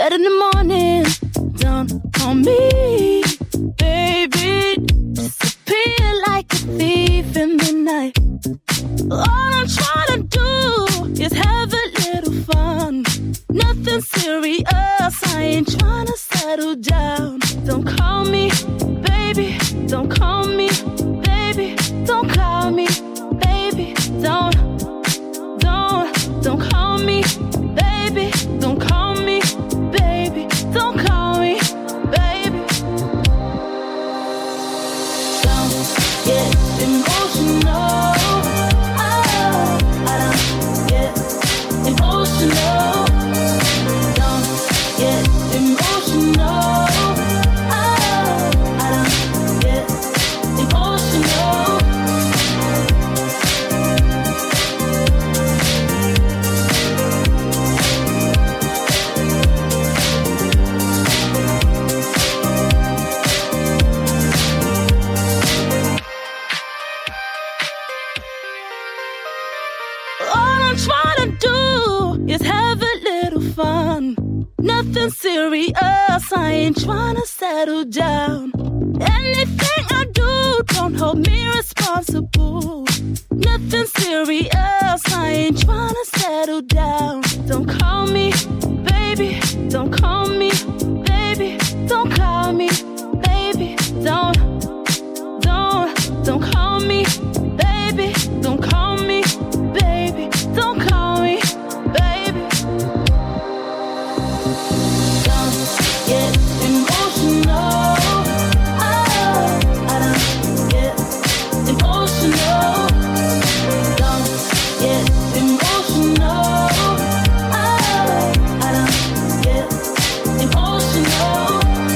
bed in the morning, don't call me, baby. Disappear like a thief in the night. All I'm trying to do is have a little fun. Nothing serious, I ain't trying to settle down. Don't call me, baby. Don't call me, baby. Don't call me, baby. Don't call me, baby. Don't call me, baby. Don't call me, baby. Don't get emotional. I don't get emotional. Don't get emotional. I don't get emotional. All I'm trying to do is have a little fun. Nothing serious, I ain't trying to settle down. Anything I do, don't hold me responsible. Nothing serious, I ain't trying to settle down. Don't call me, baby. Don't call me, baby. Don't call me, baby. Don't call me, baby. Don't call me, baby. Don't call me, baby. Don't get emotional. I don't get emotional. Don't get emotional. I don't get emotional.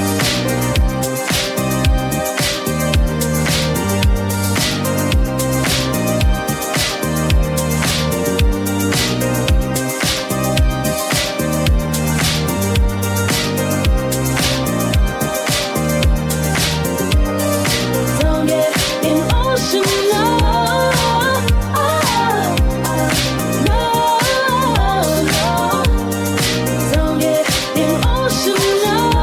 Don't get emotional. No. Don't get emotional.